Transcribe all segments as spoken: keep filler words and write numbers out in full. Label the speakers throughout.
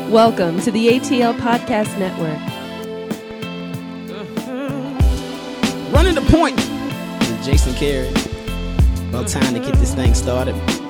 Speaker 1: Welcome to the A T L Podcast Network.
Speaker 2: Uh-huh. Running the point with Jason Carey. About time to get this thing started.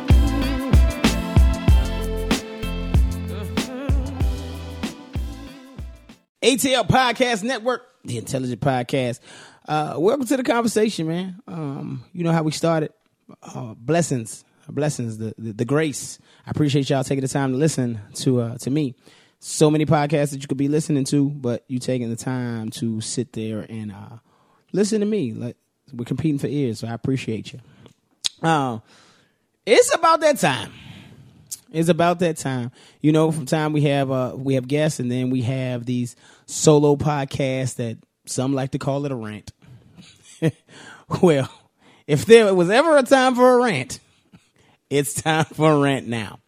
Speaker 2: A T L Podcast Network, the Intelligent Podcast. Uh, welcome to the conversation, man. Um, you know how we started. Uh, blessings, blessings, the, the the grace. I appreciate y'all taking the time to listen to uh, to me. So many podcasts that you could be listening to, but you taking the time to sit there and uh, listen to me. Like, we're competing for ears, so I appreciate you. Uh, it's about that time. It's about that time. You know, from time we have uh, we have guests, and then we have these solo podcasts that some like to call it a rant. Well, if there was ever a time for a rant, it's time for a rant now.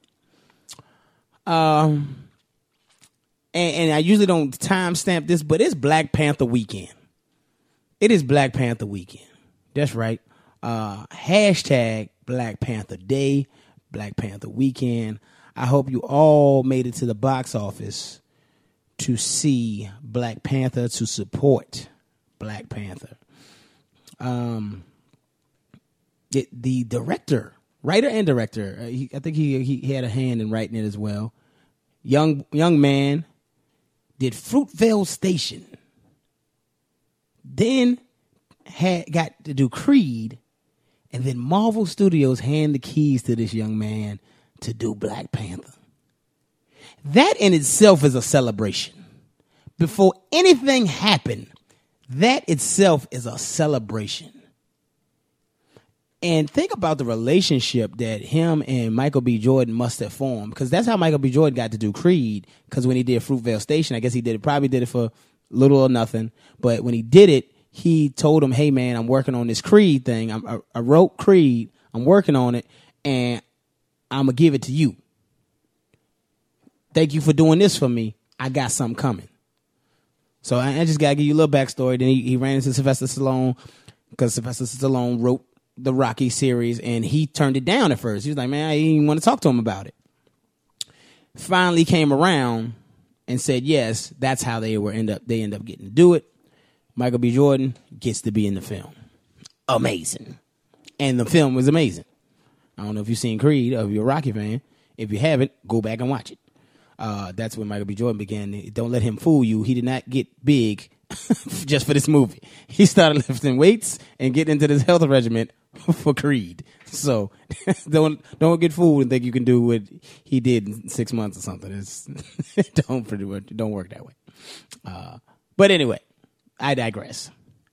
Speaker 2: Um, and, and I usually don't timestamp this, but it's Black Panther weekend. It is Black Panther weekend. That's right. Uh, hashtag Black Panther Day, Black Panther weekend. I hope you all made it to the box office to see Black Panther, to support Black Panther. Um, it, the director, writer and director, uh, he, I think he, he had a hand in writing it as well. Young young man did Fruitvale Station. Then had got to do Creed, and then Marvel Studios hand the keys to this young man to do Black Panther. That in itself is a celebration. Before anything happened, that itself is a celebration. And think about the relationship that him and Michael B. Jordan must have formed, because that's how Michael B. Jordan got to do Creed, because when he did Fruitvale Station, I guess he did it, probably did it for little or nothing, but when he did it, he told him, hey, man, I'm working on this Creed thing. I'm, I, I wrote Creed. I'm working on it, and I'm going to give it to you. Thank you for doing this for me. I got something coming. So I, I just got to give you a little backstory. Then he, he ran into Sylvester Stallone, because Sylvester Stallone wrote the Rocky series, and he turned it down at first. He was like, man, I didn't even want to talk to him about it. Finally came around and said, yes, that's how they were end up. They end up getting to do it. Michael B. Jordan gets to be in the film. Amazing. And the film was amazing. I don't know if you've seen Creed or if you're a Rocky fan. If you haven't, go back and watch it. Uh, that's when Michael B. Jordan began. Don't let him fool you. He did not get big just for this movie. He started lifting weights and getting into this health regimen for Creed. So don't don't get fooled and think you can do what he did in six months or something. It's, don't don't work that way. Uh, but anyway. I digress.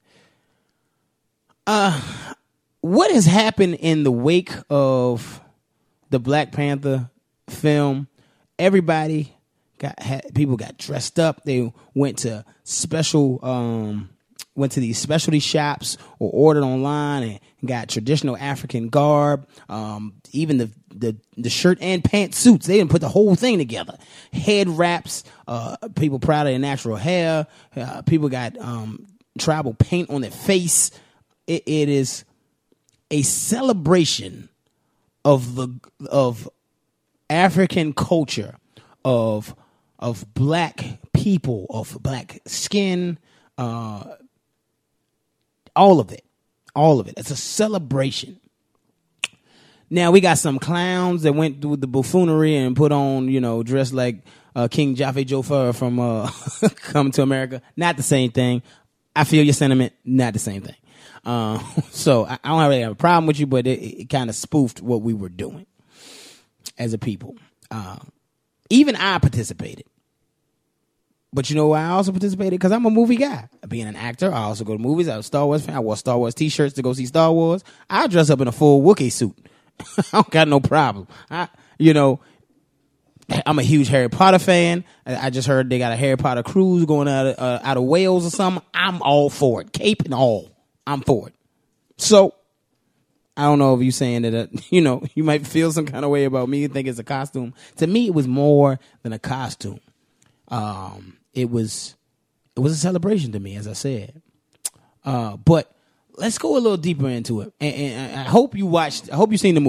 Speaker 2: Uh, what has happened in the wake of the Black Panther film? Everybody got had, people got dressed up. They went to special, um, went to these specialty shops or ordered online and got traditional African garb. Um, even the, the the shirt and pant suits. They didn't put the whole thing together. Head wraps. Uh, people proud of their natural hair. Uh, people got um, tribal paint on their face. It, it is a celebration of the of African culture, of of black people, of black skin. Uh, all of it, all of it. It's a celebration. Now, we got some clowns that went through the buffoonery and put on, you know, dressed like uh, King Jaffe Joffer from uh, Coming to America. Not the same thing. I feel your sentiment. Not the same thing. Uh, so I, I don't really have a problem with you, but it, it kind of spoofed what we were doing as a people. Uh, even I participated. But you know why I also participated? Because I'm a movie guy. Being an actor, I also go to movies. I'm a Star Wars fan. I wore Star Wars T-shirts to go see Star Wars. I dress up in a full Wookiee suit. I don't got no problem. I, you know, I'm a huge Harry Potter fan. I just heard they got a Harry Potter cruise going out of, uh, out of Wales or something. I'm all for it. Cape and all. I'm for it. So, I don't know if you're saying that, uh, you know, you might feel some kind of way about me and think it's a costume. To me, it was more than a costume. Um, it was, it was a celebration to me, as I said. Uh, but let's go a little deeper into it. And, and I hope you watched, I hope you've seen the movie.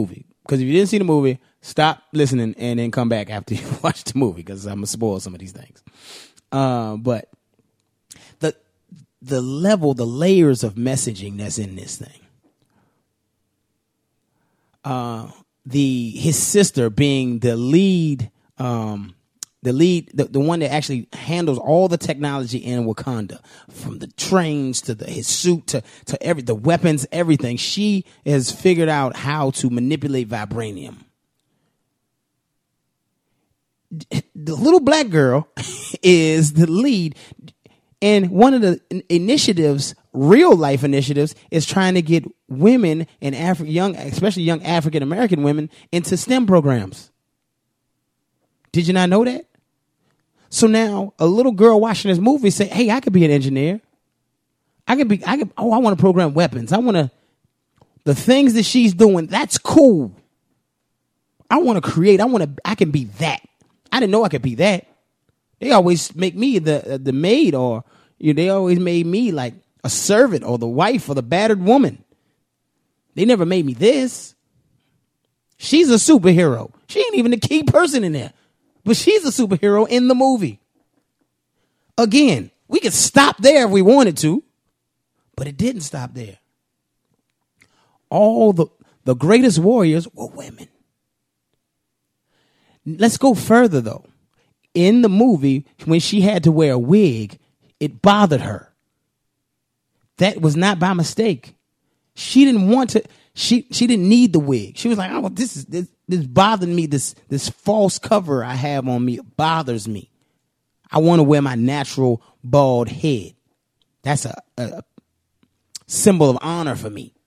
Speaker 2: Because if you didn't see the movie, stop listening and then come back after you watch the movie, because I'm gonna spoil some of these things. Uh, but the the level, the layers of messaging that's in this thing. Uh, the his sister being the lead, um, the lead, the, the one that actually handles all the technology in Wakanda, from the trains to the his suit to to every the weapons, everything. She has figured out how to manipulate vibranium. The little black girl is the lead. And one of the initiatives, real life initiatives, is trying to get women and Afri- young, especially young African American women, into STEM programs. Did you not know that? So now a little girl watching this movie say, "Hey, I could be an engineer. I could be. I could. Oh, I want to program weapons. I want to. The things that she's doing, that's cool. I want to create. I want to. I can be that. I didn't know I could be that. They always make me the the maid, or you know, they always made me like a servant or the wife or the battered woman. They never made me this. She's a superhero. She ain't even the key person in there, but she's a superhero in the movie. Again, we could stop there if we wanted to, but it didn't stop there. All the the greatest warriors were women. Let's go further though. In the movie, when she had to wear a wig, it bothered her. That was not by mistake. She didn't want to. She she didn't need the wig. She was like, "Oh, this is this this bothering me. This this false cover I have on me bothers me. I want to wear my natural bald head. That's a, a symbol of honor for me."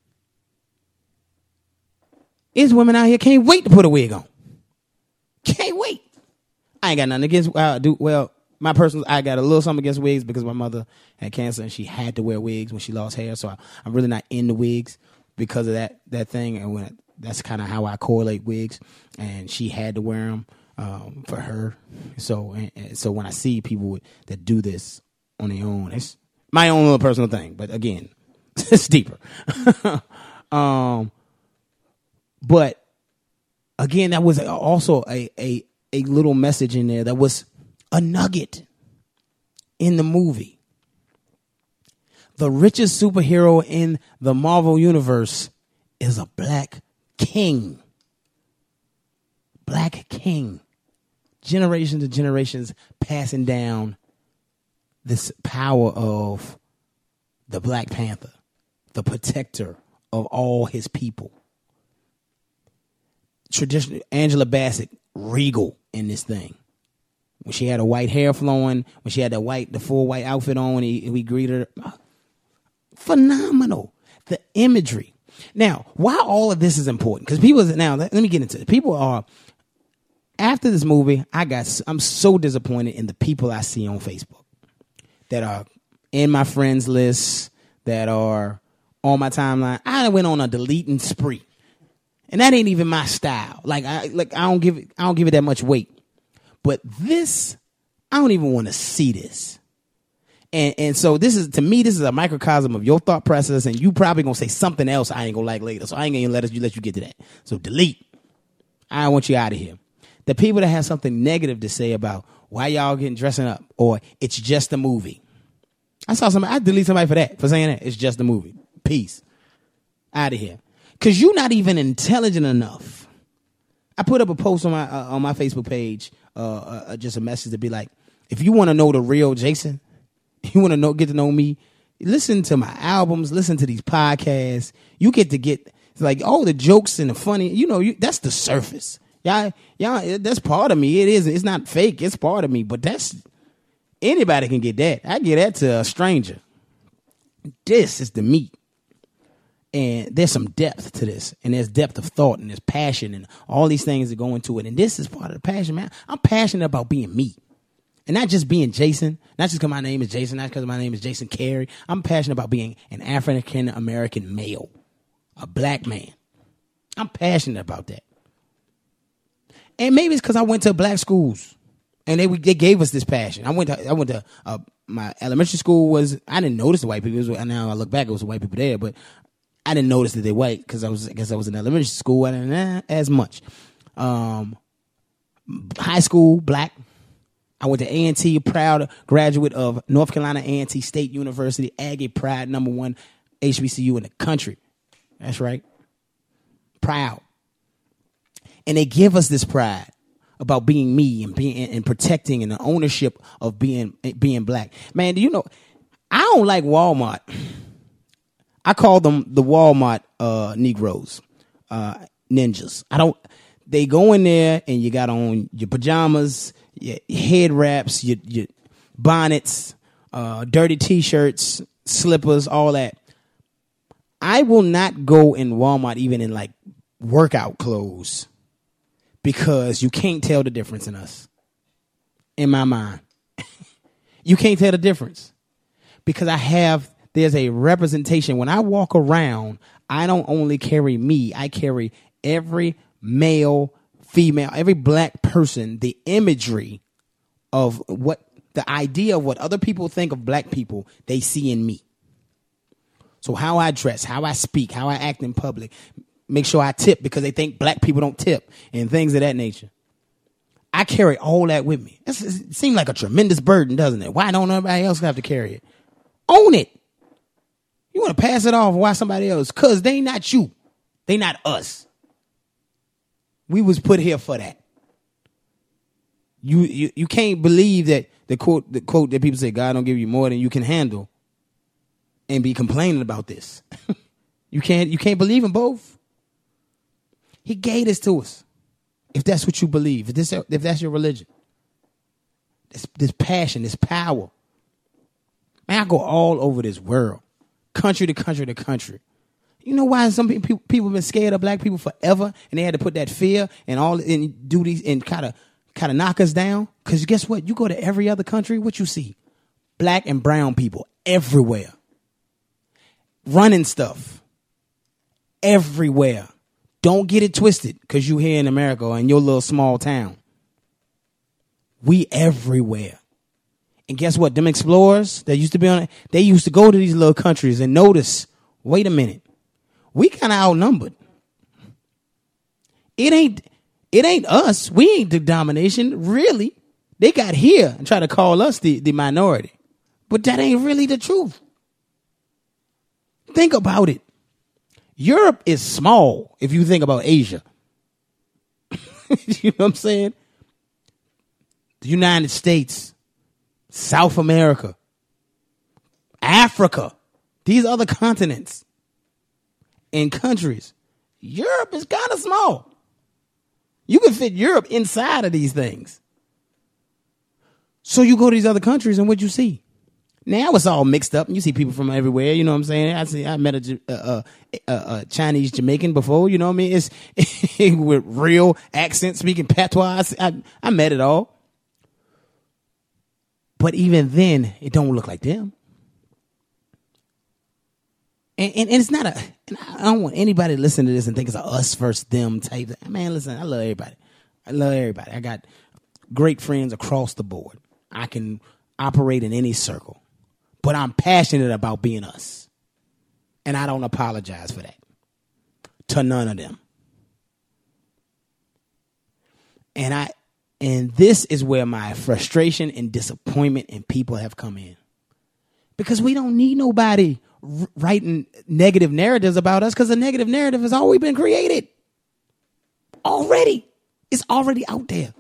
Speaker 2: There's women out here can't wait to put a wig on. Can't wait. I ain't got nothing against. Uh, do well. My personal, I got a little something against wigs because my mother had cancer and she had to wear wigs when she lost hair. So I, I'm really not into wigs because of that that thing. And when that's kind of how I correlate wigs. And she had to wear them um, for her. So and, and so when I see people that do this on their own, it's my own little personal thing. But again, it's deeper. um, but again, that was also a a. a little message in there that was a nugget in the movie. The richest superhero in the Marvel universe is a black king. Black king. Generations and generations passing down this power of the Black Panther, the protector of all his people. Traditional Angela Bassett, regal in this thing. When she had her white hair flowing, when she had the white, the full white outfit on, when he, we greeted her. Phenomenal. The imagery. Now, why all of this is important? Because people, now, let, let me get into it. People are, after this movie, I got, I'm so disappointed in the people I see on Facebook that are in my friends list, that are on my timeline. I went on a deleting spree. And that ain't even my style. Like I like I don't give it I don't give it that much weight. But this, I don't even want to see this. And and so this is, to me, this is a microcosm of your thought process, and you probably gonna say something else I ain't gonna like later. So I ain't gonna let us you let you get to that. So delete. I want you out of here. The people that have something negative to say about why y'all getting dressing up, or it's just a movie. I saw somebody, I delete somebody for that, for saying that. It's just a movie. Peace. Out of here. Because you're not even intelligent enough. I put up a post on my uh, on my Facebook page, uh, uh, just a message to be like, if you want to know the real Jason, you want to know, get to know me, listen to my albums, listen to these podcasts. You get to get, like, all the jokes and the funny, you know, you, that's the surface. Y'all, y'all, that's part of me. It is. It's not fake. It's part of me. But that's, anybody can get that. I get that to a stranger. This is the meat. And there's some depth to this, and there's depth of thought, and there's passion, and all these things that go into it. And this is part of the passion, man. I'm passionate about being me, and not just being Jason, not just because my name is Jason, not because my name is Jason Carey. I'm passionate about being an African American male, a black man. I'm passionate about that. And maybe it's because I went to black schools, and they they gave us this passion. I went to I went to uh, my elementary school was, I didn't notice the white people. It was, now I look back, it was the white people there, but I didn't notice that they're white because I was, I guess I was in elementary school. I didn't eh, as much. Um, high school, black. I went to A and T, proud graduate of North Carolina A and T State University, Aggie Pride, number one H B C U in the country. That's right. Proud. And they give us this pride about being me and being and protecting and the ownership of being being black. Man, do you know, I don't like Walmart. I call them the Walmart uh, Negroes, uh, ninjas. I don't, they go in there and you got on your pajamas, your head wraps, your, your bonnets, uh, dirty T-shirts, slippers, all that. I will not go in Walmart even in like workout clothes because you can't tell the difference in us. In my mind. You can't tell the difference because I have, there's a representation. When I walk around, I don't only carry me, I carry every male, female, every black person, the imagery of what, the idea of what other people think of black people, they see in me. So how I dress, how I speak, how I act in public, make sure I tip because they think black people don't tip and things of that nature. I carry all that with me. It's, it seems like a tremendous burden, doesn't it? Why don't everybody else have to carry it? Own it. You want to pass it off, why somebody else? Because they not you. They not us. We was put here for that. You, you you can't believe that the quote the quote that people say, God don't give you more than you can handle, and be complaining about this. you can't you can't believe in both. He gave this to us. If that's what you believe, if this if that's your religion. This this passion, this power. Man, I go all over this world. Country to country to country. You know why some people people have been scared of black people forever, and they had to put that fear and all and do these and kind of kind of knock us down? Because guess what? You go to every other country, what you see? Black and brown people everywhere, running stuff everywhere. Don't get it twisted because you here in America or in your little small town. We everywhere. And guess what? Them explorers that used to be on it, they used to go to these little countries and notice, wait a minute, we kind of outnumbered. It ain't, it ain't us. We ain't the domination, really. They got here and try to call us the, the minority. But that ain't really the truth. Think about it. Europe is small if you think about Asia. You know what I'm saying? The United States, South America, Africa, these other continents and countries. Europe is kind of small. You can fit Europe inside of these things. So you go to these other countries and what you see? Now it's all mixed up and you see people from everywhere. You know what I'm saying? I see, I met a, a, a, a Chinese Jamaican before, you know what I mean? It's with real accent, speaking patois. I, I met it all. But even then, it don't look like them. And, and, and it's not a, and I don't want anybody to listen to this and think it's a us versus them type thing. Man, listen, I love everybody. I love everybody. I got great friends across the board. I can operate in any circle. But I'm passionate about being us. And I don't apologize for that. To none of them. And I, and this is where my frustration and disappointment in people have come in. Because we don't need nobody r- writing negative narratives about us because the negative narrative has already been created. Already. It's already out there.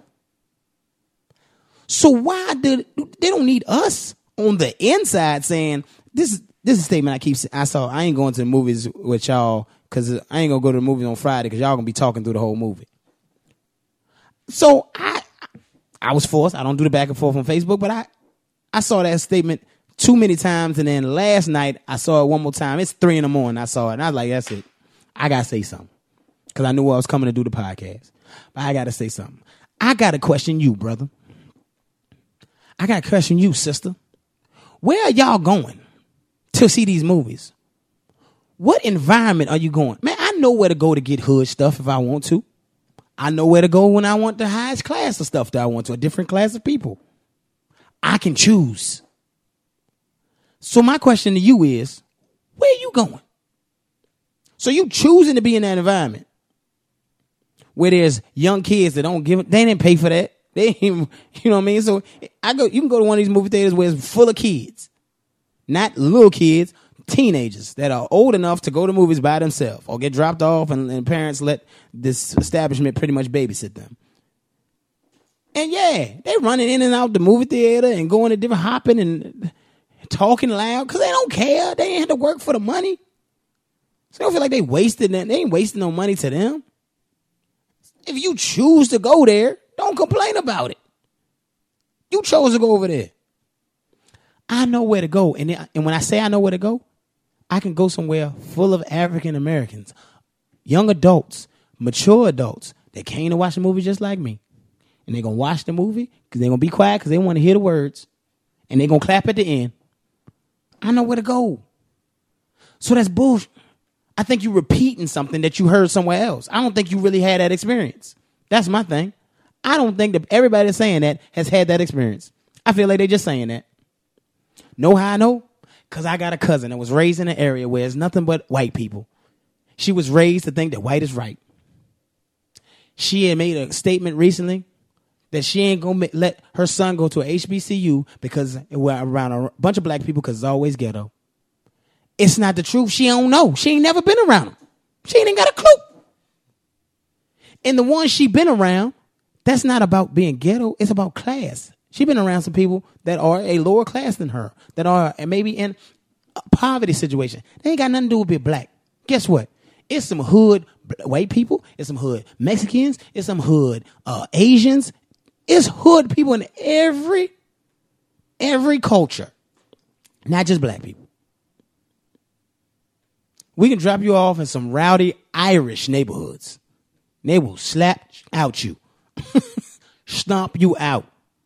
Speaker 2: So why do they don't need us on the inside saying this? This is a statement I keep. I saw. I ain't going to the movies with y'all because I ain't gonna go to the movies on Friday because y'all gonna be talking through the whole movie. So I, I was forced. I don't do the back and forth on Facebook, but I, I saw that statement too many times, and then last night I saw it one more time. It's three in the morning. I saw it, and I was like, "That's it. I gotta say something," because I knew I was coming to do the podcast. But I gotta say something. I gotta question you, brother. I got to question you, sister. Where are y'all going to see these movies? What environment are you going? Man, I know where to go to get hood stuff if I want to. I know where to go when I want the highest class of stuff that I want to, a different class of people. I can choose. So my question to you is, where are you going? So you choosing to be in that environment where there's young kids that don't give, they didn't pay for that. They ain't even, you know what I mean? So I go, you can go to one of these movie theaters where it's full of kids, not little kids, teenagers that are old enough to go to movies by themselves or get dropped off, and, and parents let this establishment pretty much babysit them. And yeah, they running in and out the movie theater and going to different, hopping and talking loud because they don't care. They ain't had to work for the money. So they don't feel like they wasted that. They ain't wasting no money to them. If you choose to go there, don't complain about it. You chose to go over there. I know where to go. And, and when I say I know where to go, I can go somewhere full of African Americans, young adults, mature adults that came to watch the movie just like me. And they're going to watch the movie because they're going to be quiet because they want to hear the words. And they're going to clap at the end. I know where to go. So that's bullshit. I think you're repeating something that you heard somewhere else. I don't think you really had that experience. That's my thing. I don't think that everybody that's saying that has had that experience. I feel like they're just saying that. Know how I know? Because I got a cousin that was raised in an area where it's nothing but white people. She was raised to think that white is right. She had made a statement recently that she ain't going to let her son go to a H B C U because we're around a bunch of black people because it's always ghetto. It's not the truth. She don't know. She ain't never been around them. She ain't even got a clue. And the ones she been around, that's not about being ghetto. It's about class. She been around some people that are a lower class than her, that are maybe in a poverty situation. They ain't got nothing to do with being black. Guess what? It's some hood white people. It's some hood Mexicans. It's some hood uh, Asians. It's hood people in every, every culture, not just black people. We can drop you off in some rowdy Irish neighborhoods. They will slap out you, stomp you out.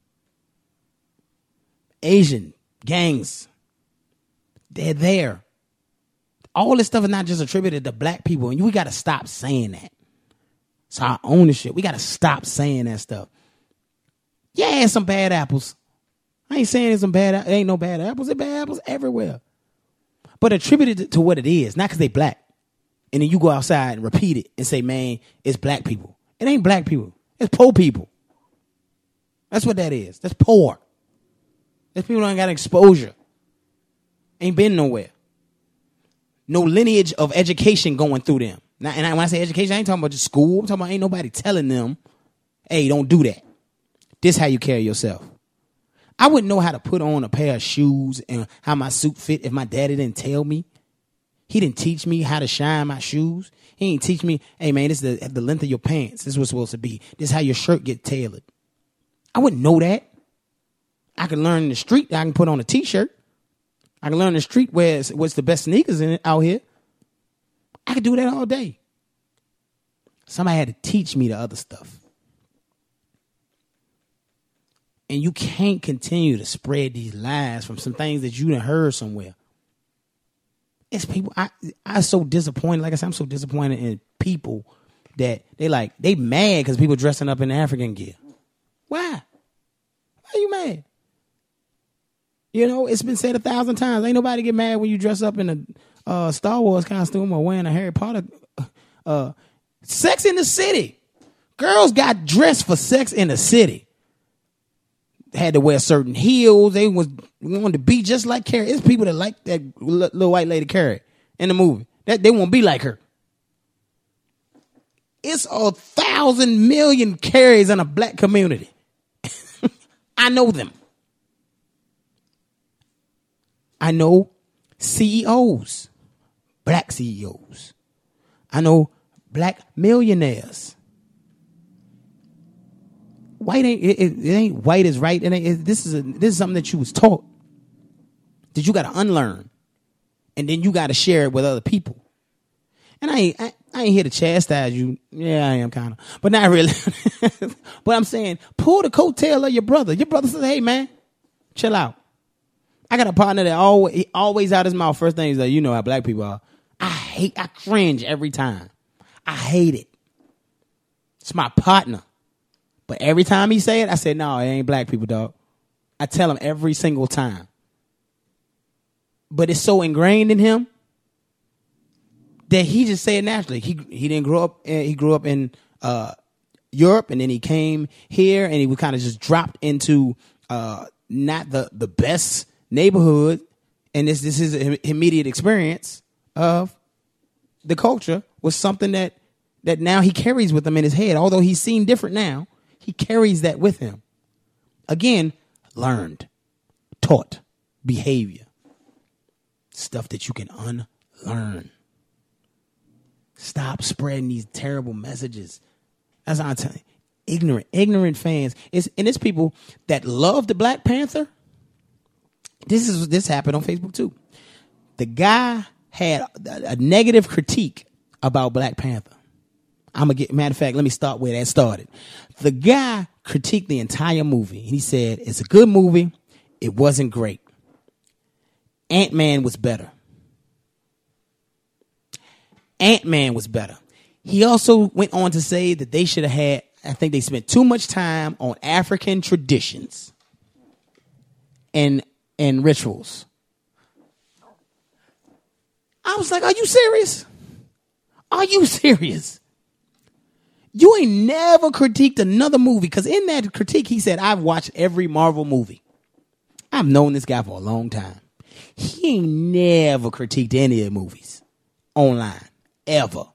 Speaker 2: Asian gangs, they're there. All this stuff is not just attributed to black people, and we got to stop saying that. It's our ownership. We got to stop saying that stuff. Yeah, there's some bad apples. I ain't saying there's some bad. There ain't no bad apples. There's bad apples everywhere. But attribute it to what it is, not because they black. And then you go outside and repeat it and say, man, it's black people. It ain't black people. It's poor people. That's what that is. That's poor. There's people that ain't got exposure. Ain't been nowhere. No lineage of education going through them. Now, and I, when I say education, I ain't talking about just school. I'm talking about ain't nobody telling them, hey, don't do that. This how you carry yourself. I wouldn't know how to put on a pair of shoes and how my suit fit if my daddy didn't tell me. He didn't teach me how to shine my shoes. He didn't teach me, hey, man, this is the, the length of your pants. This is what's supposed to be. This is how your shirt get tailored. I wouldn't know that. I can learn in the street. I can put on a T-shirt. I can learn in the street where it's, what's the best sneakers in it out here. I could do that all day. Somebody had to teach me the other stuff. And you can't continue to spread these lies from some things that you done heard somewhere. It's people, I, I'm so disappointed. Like I said, I'm so disappointed in people that they like, they mad because people dressing up in African gear. Why? Why are you mad? You know, it's been said a thousand times. Ain't nobody get mad when you dress up in a uh, Star Wars costume or wearing a Harry Potter. Uh, Sex in the City. Girls got dressed for Sex in the City. Had to wear certain heels. They was wanted to be just like Carrie. It's people that like that little white lady Carrie in the movie. That they won't be like her. It's a thousand million Carries in a black community. I know them. I know C E Os, black C E Os. I know black millionaires. White ain't it, it ain't white is right. It ain't, it, this is a, this is something that you was taught that you got to unlearn, and then you got to share it with other people. And I ain't I, I ain't here to chastise you. Yeah, I am kind of, but not really. But I'm saying, pull the coattail of your brother. Your brother says, "Hey, man, chill out." I got a partner that always always out his mouth. First thing is like, you know how black people are. I hate. I cringe every time. I hate it. It's my partner. But every time he say it, I say, no, it ain't black people, dog. I tell him every single time. But it's so ingrained in him that he just said naturally. He he didn't grow up. In, he grew up in uh, Europe, and then he came here, and he was kind of just dropped into uh, not the the best neighborhood, and this this is an immediate experience of the culture was something that that now he carries with him in his head. Although he's seen different now, he carries that with him. Again, learned, taught, behavior, stuff that you can unlearn. Stop spreading these terrible messages. That's what I'm telling you. Ignorant, ignorant fans. It's, and it's people that love the Black Panther. This is this happened on Facebook too. The guy had a, a negative critique about Black Panther. I'm gonna get. Matter of fact, let me start where that started. The guy critiqued the entire movie, and he said it's a good movie. It wasn't great. Ant-Man was better. Ant-Man was better. He also went on to say that they should have had, I think they spent too much time on African traditions and and rituals. I was like, are you serious? Are you serious? You ain't never critiqued another movie, because in that critique, he said, I've watched every Marvel movie. I've known this guy for a long time. He ain't never critiqued any of the movies online, ever.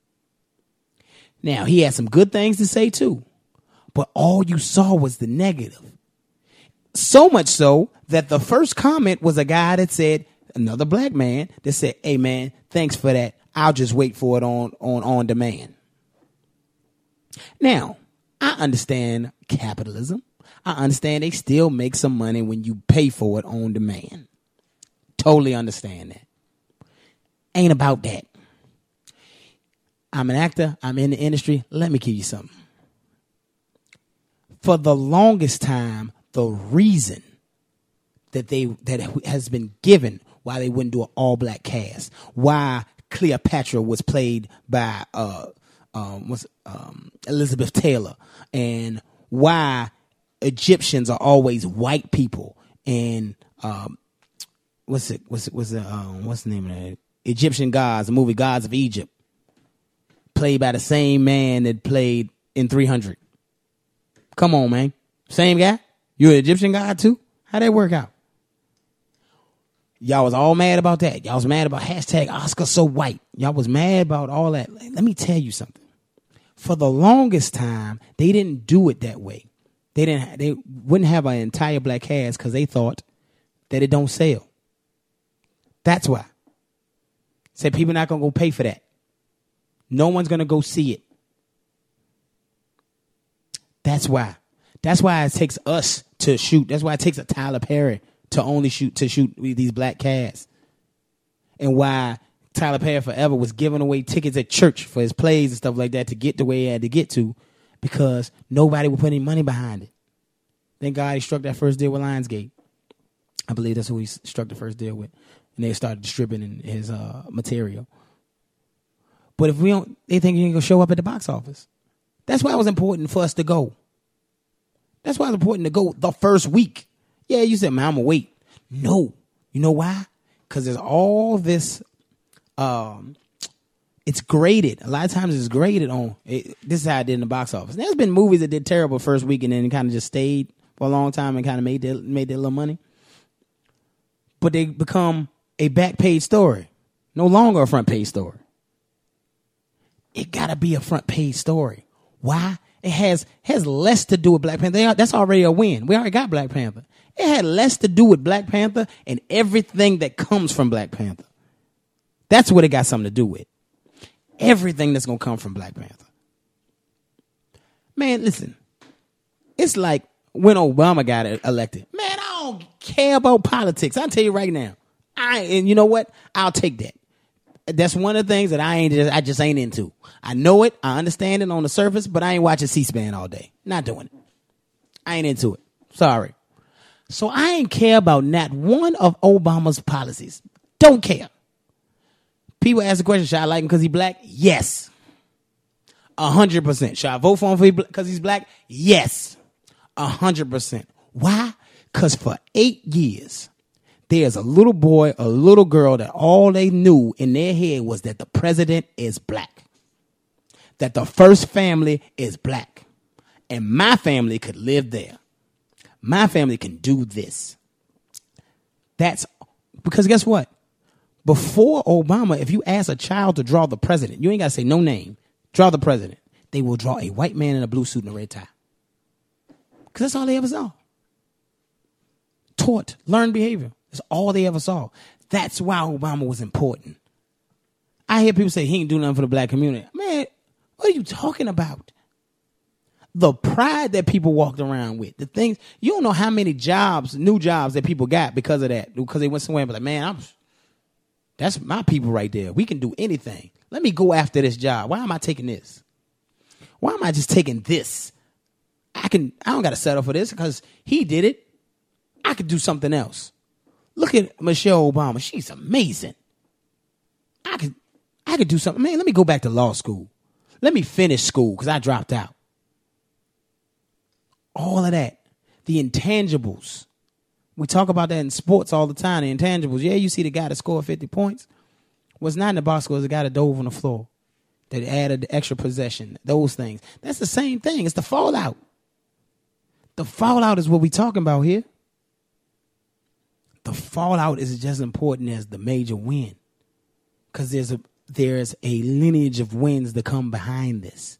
Speaker 2: Now, he had some good things to say, too. But all you saw was the negative. So much so that the first comment was a guy that said, another black man, that said, hey, man, thanks for that. I'll just wait for it on, on, on demand. Now, I understand capitalism. I understand they still make some money when you pay for it on demand. Totally understand that. Ain't about that. I'm an actor. I'm in the industry. Let me give you something. For the longest time, the reason that they that has been given why they wouldn't do an all-black cast, why Cleopatra was played by uh, um, was um, Elizabeth Taylor, and why Egyptians are always white people, and um, what's it? What's it? What's the um, what's the name of it? Egyptian Gods, the movie Gods of Egypt, played by the same man that played in three hundred. Come on, man, same guy. You're an Egyptian god too? How'd that work out? Y'all was all mad about that. Y'all was mad about hashtag Oscar so white. Y'all was mad about all that. Let me tell you something. For the longest time, they didn't do it that way. They didn't. They wouldn't have an entire black cast because they thought that it don't sell. That's why. Said people not gonna go pay for that. No one's gonna go see it. That's why. That's why it takes us to shoot. That's why it takes a Tyler Perry to only shoot to shoot these black casts. And why Tyler Perry forever was giving away tickets at church for his plays and stuff like that to get the way he had to get to, because nobody would put any money behind it. Thank God he struck that first deal with Lionsgate. I believe that's who he struck the first deal with. And they started distributing his uh, material. But if we don't, they think you ain't gonna show up at the box office. That's why it was important for us to go. That's why it's important to go the first week. Yeah, you said, man, I'm going to wait. No. You know why? Because there's all this, um, it's graded. A lot of times it's graded on, it, this is how it did in the box office. There's been movies that did terrible first week and then kind of just stayed for a long time and kind of made their, made their little money. But they become a back page story. No longer a front page story. It got to be a front page story. Why? It has has less to do with Black Panther. Are, that's already a win. We already got Black Panther. It had less to do with Black Panther and everything that comes from Black Panther. That's what it got something to do with. Everything that's going to come from Black Panther. Man, listen. It's like when Obama got elected. Man, I don't care about politics. I'll tell you right now. I And you know what? I'll take that. That's one of the things that I ain't just, I just ain't into. I know it. I understand it on the surface, but I ain't watching C-SPAN all day. Not doing it. I ain't into it. Sorry. So I ain't care about not one of Obama's policies. Don't care. People ask the question, should I like him because he's black? Yes. A hundred percent. Should I vote for him because he's black? Yes. A hundred percent. Why? Because for eight years, there's a little boy, a little girl that all they knew in their head was that the president is black, that the first family is black, and my family could live there. My family can do this. That's because guess what? Before Obama, if you ask a child to draw the president, you ain't got to say no name, draw the president. They will draw a white man in a blue suit and a red tie. Because that's all they ever saw. Taught, learned behavior. That's all they ever saw. That's why Obama was important. I hear people say he ain't do nothing for the black community. Man, what are you talking about? The pride that people walked around with, the things, you don't know how many jobs, new jobs that people got because of that. Because they went somewhere and be like, man, I'm, that's my people right there. We can do anything. Let me go after this job. Why am I taking this? Why am I just taking this? I can, I don't got to settle for this because he did it. I could do something else. Look at Michelle Obama. She's amazing. I could, I could do something. Man, let me go back to law school. Let me finish school because I dropped out. All of that. The intangibles. We talk about that in sports all the time. The intangibles. Yeah, you see the guy that scored fifty points. What's not in the box score is the guy that dove on the floor. That added the extra possession. Those things. That's the same thing. It's the fallout. The fallout is what we're talking about here. The fallout is just as important as the major win. Because there's a there's a lineage of wins that come behind this.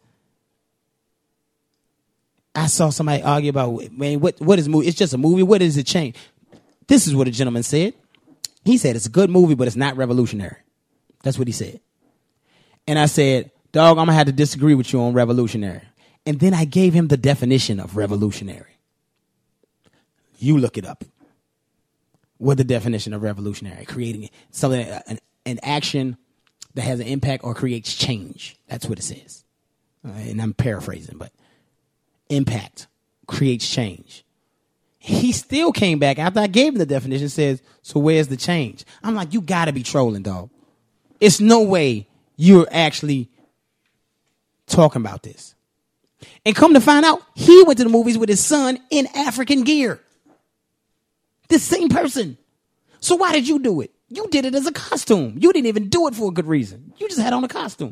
Speaker 2: I saw somebody argue about, man, what, what is movie? It's just a movie. What does it change? This is what a gentleman said. He said, it's a good movie, but it's not revolutionary. That's what he said. And I said, dog, I'm going to have to disagree with you on revolutionary. And then I gave him the definition of revolutionary. You look it up. What the definition of revolutionary? Creating something, an, an action that has an impact or creates change. That's what it says. Uh, and I'm paraphrasing, but impact creates change. He still came back after I gave him the definition, says, so where's the change? I'm like, you got to be trolling, dog. It's no way you're actually talking about this. And come to find out, he went to the movies with his son in African gear. This same person. So why did you do it? You did it as a costume. You didn't even do it for a good reason. You just had on a costume.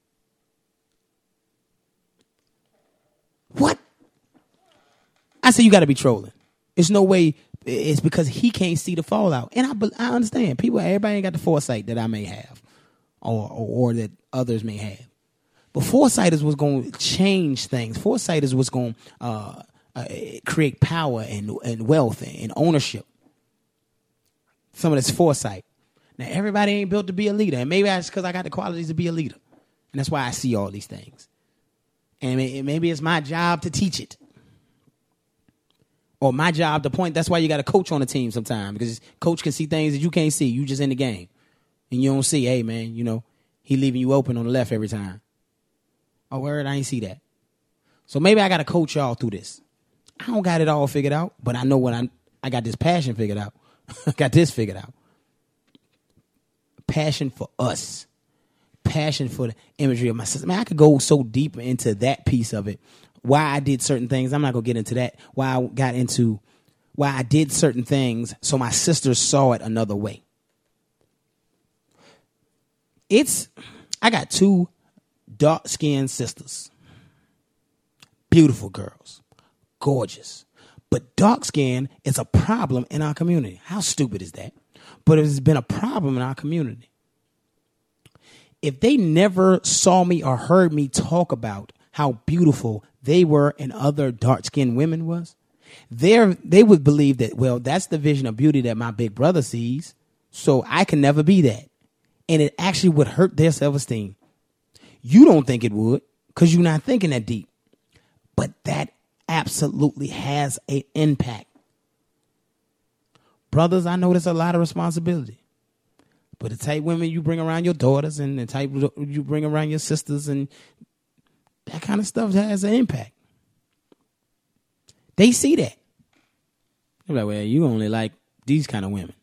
Speaker 2: What? I say you got to be trolling. It's no way. It's because he can't see the fallout. And I, I understand. People, everybody ain't got the foresight that I may have or, or, or that others may have. But foresight is what's going to change things. Foresight is what's going to uh, uh, create power and, and wealth and, and ownership. Some of this foresight. Now, everybody ain't built to be a leader. And maybe that's because I got the qualities to be a leader. And that's why I see all these things. And maybe it's my job to teach it. Or my job to point. That's why you got a coach on the team sometimes. Because coach can see things that you can't see. You just in the game. And you don't see, hey, man, you know, he leaving you open on the left every time. Oh, word, I ain't see that. So maybe I got to coach y'all through this. I don't got it all figured out. But I know what I I got this passion figured out. I got this figured out. Passion for us. Passion for the imagery of my sister. Man, I could go so deep into that piece of it. Why I did certain things. I'm not going to get into that. Why I got into, why I did certain things so my sisters saw it another way. It's, I got two dark-skinned sisters. Beautiful girls. Gorgeous. But dark skin is a problem in our community. How stupid is that? But it's been a problem in our community. If they never saw me or heard me talk about how beautiful they were and other dark-skinned women was, they would believe that, well, that's the vision of beauty that my big brother sees, so I can never be that. And it actually would hurt their self-esteem. You don't think it would because you're not thinking that deep. But that absolutely has an impact. Brothers, I know there's a lot of responsibility. But the type of women you bring around your daughters and the type you bring around your sisters and that kind of stuff has an impact. They see that. They're like, well, you only like these kind of women.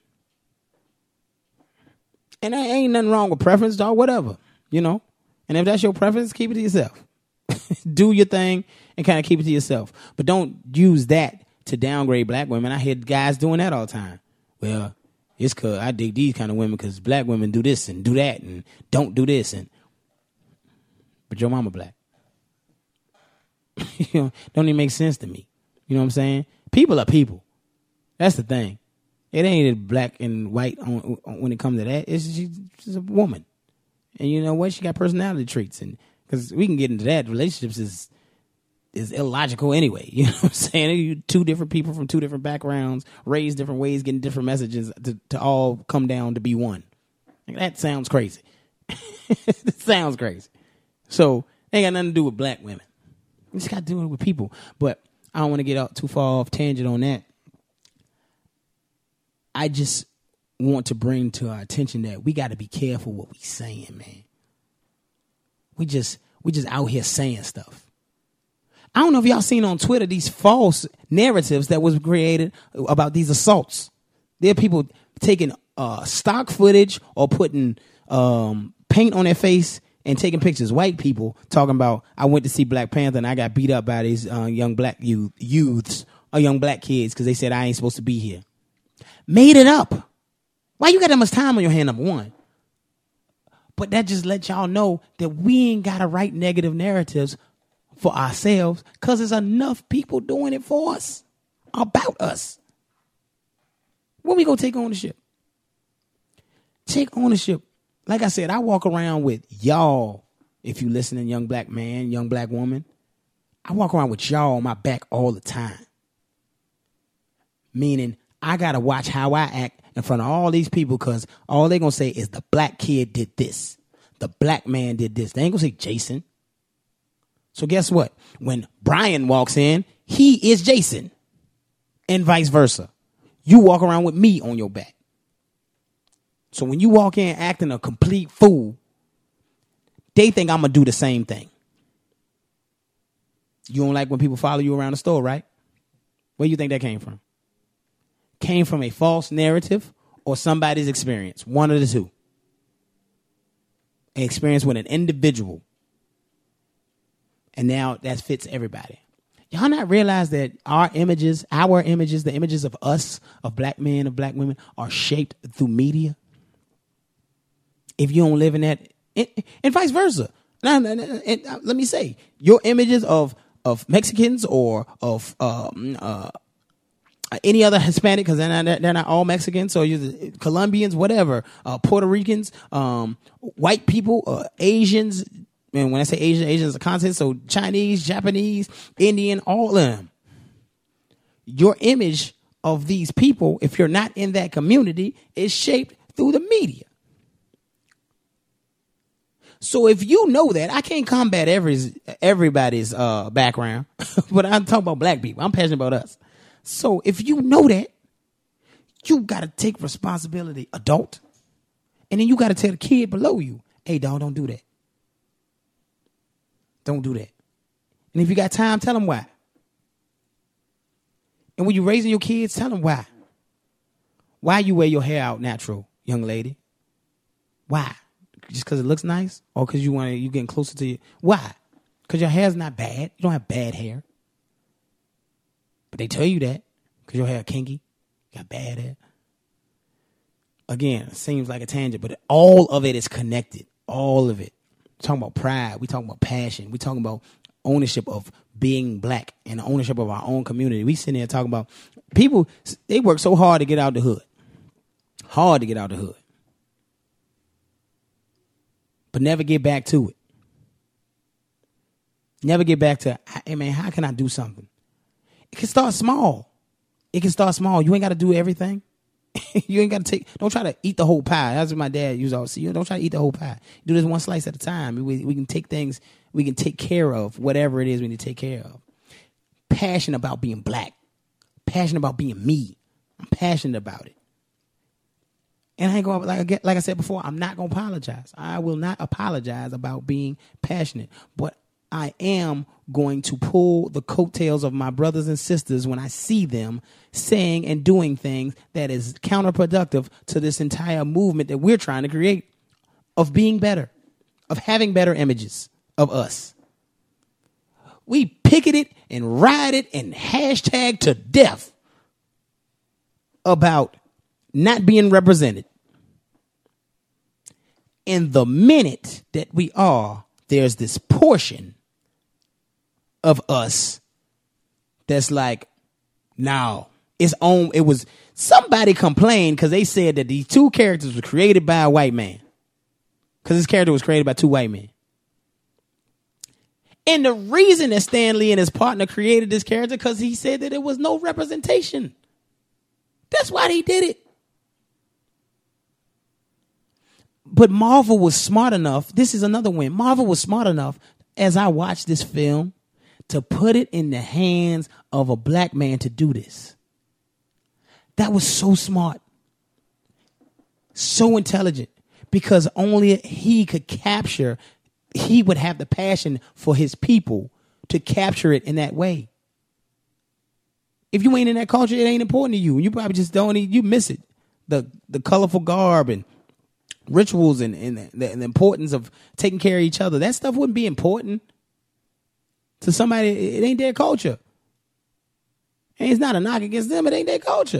Speaker 2: And there ain't nothing wrong with preference, dog, whatever, you know. And if that's your preference, keep it to yourself. Do your thing and kind of keep it to yourself. But don't use that to downgrade black women. I hear guys doing that all the time. Well, It's cause I dig these kind of women because black women do this and do that and don't do this and. But your mama black. You know, don't even make sense to me. You know what I'm saying? People are people. That's the thing. It ain't black and white on, on, when it comes to that. It's she's, she's a woman, and you know what? She got personality traits, and because we can get into that, relationships is is illogical anyway. You know what I'm saying? You two different people from two different backgrounds, raised different ways, getting different messages to, to all come down to be one. Like, that sounds crazy. It sounds crazy. So ain't got nothing to do with black women. It just got to do it with people. But I don't want to get out too far off tangent on that. I just want to bring to our attention that we got to be careful what we saying, man. We just we just out here saying stuff. I don't know if y'all seen on Twitter these false narratives that was created about these assaults. There are people taking uh, stock footage or putting um, paint on their face and taking pictures. White people talking about, I went to see Black Panther and I got beat up by these uh, young black youth, youths or young black kids because they said I ain't supposed to be here. Made it up. Why you got that much time on your hand, number one? But that just lets y'all know that we ain't got to write negative narratives for ourselves because there's enough people doing it for us, about us. When we go take ownership? Take ownership. Like I said, I walk around with y'all. If you listening, young black man, young black woman, I walk around with y'all on my back all the time. Meaning, I got to watch how I act in front of all these people because all they're going to say is the black kid did this. The black man did this. They ain't going to say Jason. So guess what? When Brian walks in, he is Jason. And vice versa. You walk around with me on your back. So when you walk in acting a complete fool, they think I'm going to do the same thing. You don't like when people follow you around the store, right? Where do you think that came from? Came from a false narrative or somebody's experience. One of the two. An experience with an individual. And now that fits everybody. Y'all not realize that our images, our images, the images of us, of black men, of black women, are shaped through media? If you don't live in that, and, and vice versa. Now, and, and, and, let me say, your images of, of Mexicans or of um, uh, any other Hispanic, because they're not, they're not all Mexicans, so you're Colombians, whatever, uh, Puerto Ricans, um, white people, uh, Asians, and when I say Asian, Asian is a content, so Chinese, Japanese, Indian, all of them. Your image of these people, if you're not in that community, is shaped through the media. So if you know that, I can't combat every everybody's uh, background, but I'm talking about black people. I'm passionate about us. So if you know that, you got to take responsibility, adult, and then you got to tell the kid below you, hey, dog, don't do that. Don't do that. And if you got time, tell them why. And when you're raising your kids, tell them why. Why you wear your hair out natural, young lady? Why? Just because it looks nice? Or because you want to, you getting closer to you? Why? Because your hair's not bad. You don't have bad hair. But they tell you that because your hair kinky. You got bad hair. Again, it seems like a tangent, but all of it is connected. All of it. We're talking about pride. We're talking about passion. We're talking about ownership of being black and ownership of our own community. We sitting there talking about people, they work so hard to get out the hood. Hard to get out the hood. But never get back to it. Never get back to, hey man, how can I do something? It can start small. It can start small. You ain't got to do everything. You ain't got to take, don't try to eat the whole pie. That's what my dad used to always say. You don't try to eat the whole pie. Do this one slice at a time. We, we can take things, we can take care of whatever it is we need to take care of. Passionate about being black. Passionate about being me. I'm passionate about it. And I ain't going, like, like I said before, I'm not going to apologize. I will not apologize about being passionate. But I am going to pull the coattails of my brothers and sisters when I see them saying and doing things that is counterproductive to this entire movement that we're trying to create of being better, of having better images of us. We picketed and rioted and hashtag to death about not being represented. And the minute that we are, there's this portion of us that's like, no, it's on. It was somebody complained because they said that these two characters were created by a white man. Because this character was created by two white men. And the reason that Stan Lee and his partner created this character, because he said that there was no representation. That's why they did it. But Marvel was smart enough. This is another win. Marvel was smart enough, as I watched this film, to put it in the hands of a black man to do this. That was so smart. So intelligent. Because only he could capture, he would have the passion for his people to capture it in that way. If you ain't in that culture, it ain't important to you. You probably just don't, you miss it. The the colorful garb and rituals and, and, the, and the importance of taking care of each other. That stuff wouldn't be important to somebody. It ain't their culture. And it's not a knock against them. It ain't their culture.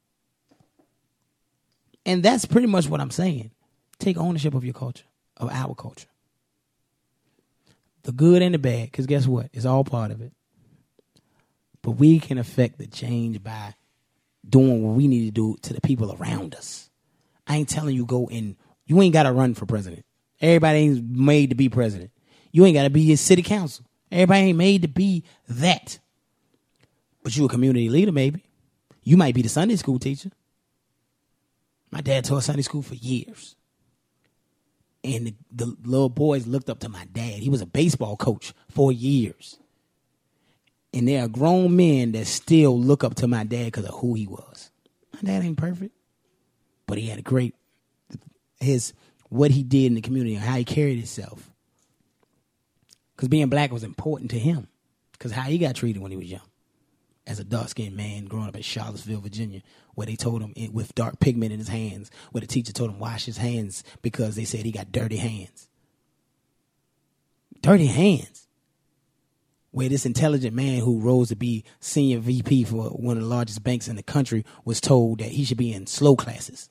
Speaker 2: And that's pretty much what I'm saying. Take ownership of your culture, of our culture. The good and the bad, because guess what? It's all part of it. But we can affect the change by doing what we need to do to the people around us. I ain't telling you go and you ain't got to run for president. Everybody ain't made to be president. You ain't got to be a city council. Everybody ain't made to be that. But you a community leader, maybe. You might be the Sunday school teacher. My dad taught Sunday school for years. And the, the little boys looked up to my dad. He was a baseball coach for years. And there are grown men that still look up to my dad because of who he was. My dad ain't perfect, but he had a great, his, what he did in the community and how he carried himself. Because being black was important to him because how he got treated when he was young. As a dark-skinned man growing up in Charlottesville, Virginia, where they told him it, with dark pigment in his hands, where the teacher told him wash his hands because they said he got dirty hands. Dirty hands. Where this intelligent man who rose to be senior V P for one of the largest banks in the country was told that he should be in slow classes.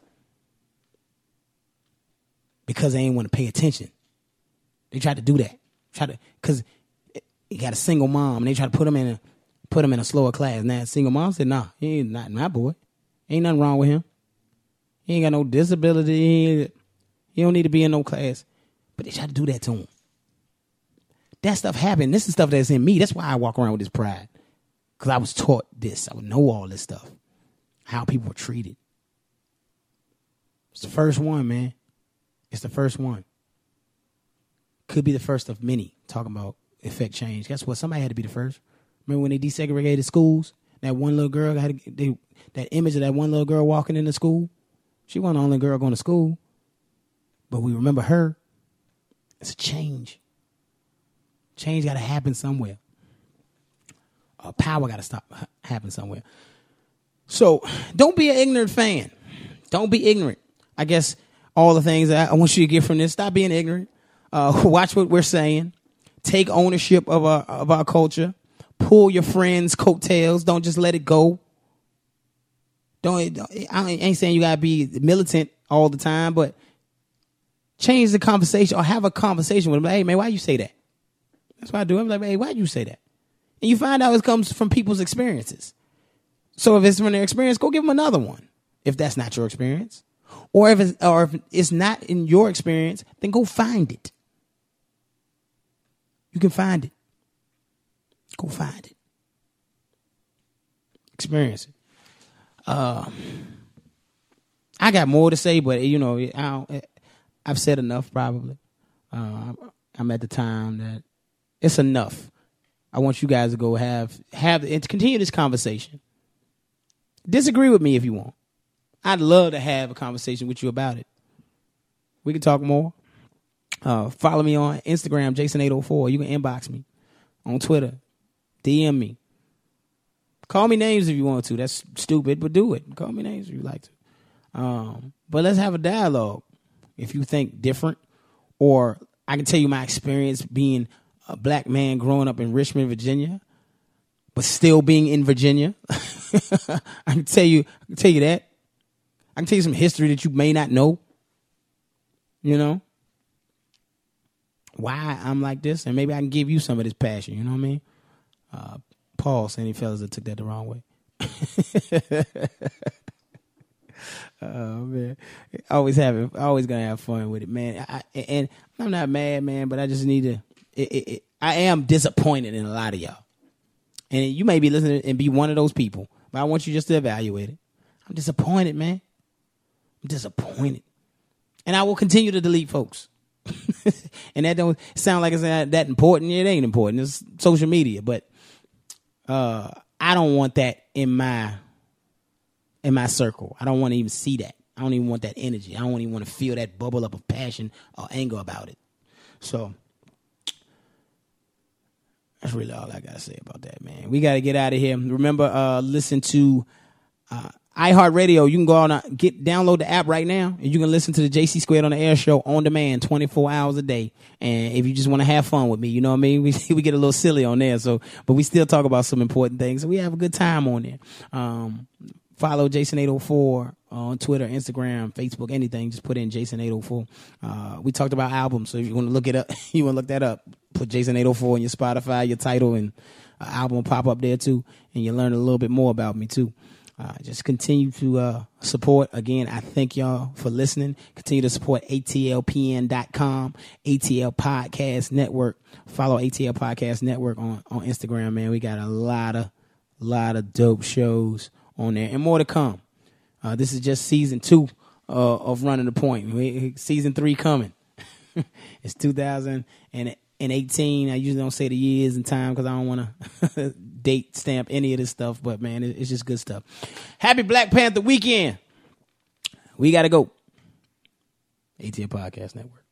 Speaker 2: Because they ain't want to pay attention. They tried to do that. Try to, because he got a single mom, and they tried to put him in a Put him in a slower class. Now, single mom said, nah, he ain't not my boy. Ain't nothing wrong with him. He ain't got no disability. He, ain't, he don't need to be in no class. But they tried to do that to him. That stuff happened. This is stuff that's in me. That's why I walk around with this pride. Because I was taught this. I would know all this stuff. How people were treated. It's the first one, man. It's the first one. Could be the first of many talking about effect change. Guess what? Somebody had to be the first. Remember when they desegregated schools? That one little girl had to, they, that image of that one little girl walking into school. She wasn't the only girl going to school, but we remember her. It's a change. Change got to happen somewhere. Uh, power got to stop happen somewhere. So don't be an ignorant fan. Don't be ignorant. I guess all the things that I want you to get from this. Stop being ignorant. Uh, watch what we're saying. Take ownership of our of our culture. Pull your friends' coattails. Don't just let it go. Don't. I ain't saying you gotta be militant all the time, but change the conversation or have a conversation with them. Like, hey man, why you say that? That's what I do. I'm like, hey, why you say that? And you find out it comes from people's experiences. So if it's from their experience, go give them another one. If that's not your experience, or if it's, or if it's not in your experience, then go find it. You can find it. Go find it. Experience it. Um, I got more to say, but you know, I don't, I've said enough. Probably. Uh, I'm at the time that it's enough. I want you guys to go have have and continue this conversation. Disagree with me if you want. I'd love to have a conversation with you about it. We can talk more. Uh, follow me on Instagram, Jason eight oh four. You can inbox me on Twitter. D M me. Call me names if you want to. That's stupid, but do it. Call me names if you like to. Um, but let's have a dialogue. If you think different, or I can tell you my experience being a black man growing up in Richmond, Virginia, but still being in Virginia. I can tell you, I can tell you that. I can tell you some history that you may not know. You know? Why I'm like this, and maybe I can give you some of this passion, you know what I mean? Uh, pause, any fellas that took that the wrong way. Oh man, always having, always gonna have fun with it, man. I, and I'm not mad, man, but I just need to. It, it, it, I am disappointed in a lot of y'all, and you may be listening and be one of those people, but I want you just to evaluate it. I'm disappointed, man. I'm disappointed, and I will continue to delete folks. And that don't sound like it's that, that important. It ain't important. It's social media, but uh, I don't want that in my in my circle. I don't want to even see that. I don't even want that energy. I don't even want to feel that bubble up of passion or anger about it. So that's really all I gotta say about that, man. We gotta get out of here. Remember, uh, listen to uh, iHeartRadio. You can go on uh, get download the app right now, and you can listen to the J C Squared on the Air show on demand, twenty-four hours a day. And if you just want to have fun with me, you know what I mean. We we get a little silly on there, so but we still talk about some important things. So we have a good time on there. Um, follow Jason eight oh four on Twitter, Instagram, Facebook, anything. Just put in Jason eight oh four. Uh, we talked about albums, so if you want to look it up, you want to look that up. Put Jason eight oh four in your Spotify, your title, and uh, album will pop up there too, and you learn a little bit more about me too. Uh, just continue to uh, support. Again, I thank y'all for listening. Continue to support A T L P N dot com, A T L Podcast Network. Follow A T L Podcast Network on, on Instagram, man. We got a lot of, lot of dope shows on there and more to come. Uh, this is just season two uh, of Running the Point. We, season three coming. It's two thousand eighteen. I usually don't say the years and time because I don't want to date stamp any of this stuff, but man, it's just good stuff. Happy Black Panther weekend. We got to go. A T L Podcast Network.